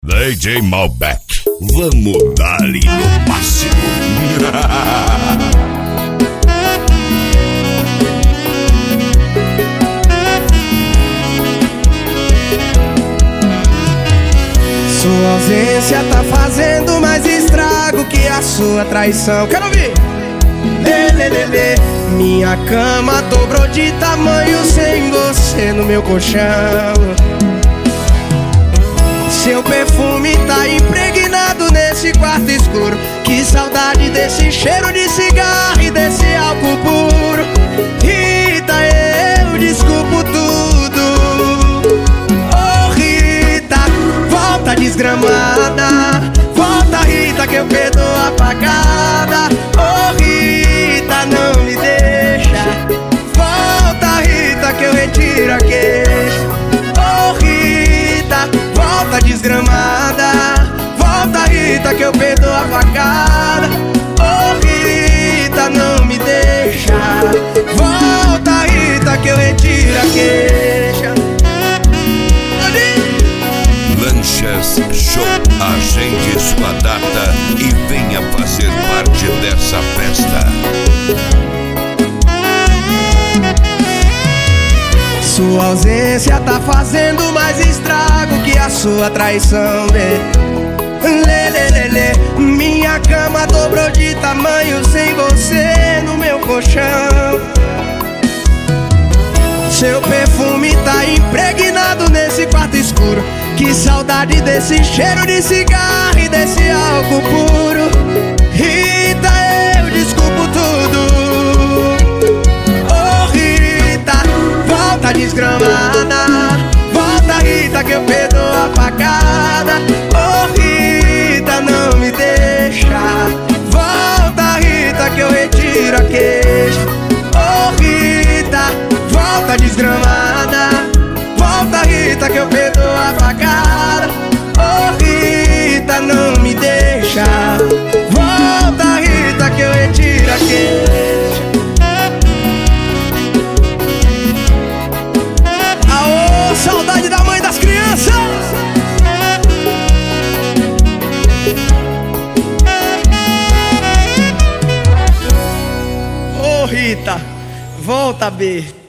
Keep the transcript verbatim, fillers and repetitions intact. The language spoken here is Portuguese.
D J Malbec, vamos dar-lhe no máximo. Sua ausência tá fazendo mais estrago que a sua traição. Quero ouvir! Lê, lê, lê, lê. Minha cama dobrou de tamanho sem você no meu colchão. Seu perfume tá impregnado nesse quarto escuro. Que saudade desse cheiro de cigarro e desse álcool puro. Rita, eu desculpo tudo. Oh Rita, volta desgramada. Volta Rita que eu perdoo apagada. Oh Rita, não me deixa. Volta Rita que eu retiro a queixa. Oh Rita, volta desgramada. Volta Rita que eu perdoo a facada. Oh Rita, não me deixa. Volta Rita que eu retiro a queixa. Lanchas Show, agende sua data e venha fazer parte dessa festa. Sua ausência tá fazendo mais estrago que a sua traição, né? Lê, lê, lê, lê. Minha cama dobrou de tamanho sem você no meu colchão. Seu perfume tá impregnado nesse quarto escuro. Que saudade desse cheiro de cigarro e desse álcool puro. Rita, eu desculpo tudo. Oh Rita, volta desgramada. Volta Rita que eu perdoo a facada. Oh Rita, não me deixa. Volta Rita que eu retiro a queixa. Oh Rita, volta desgramada. Volta Rita que eu perdoo a facada. Oh Rita, não me deixa. Volta Rita que eu retiro a queixa. Aô, saudade da mãe das crianças. Ô Rita, volta B.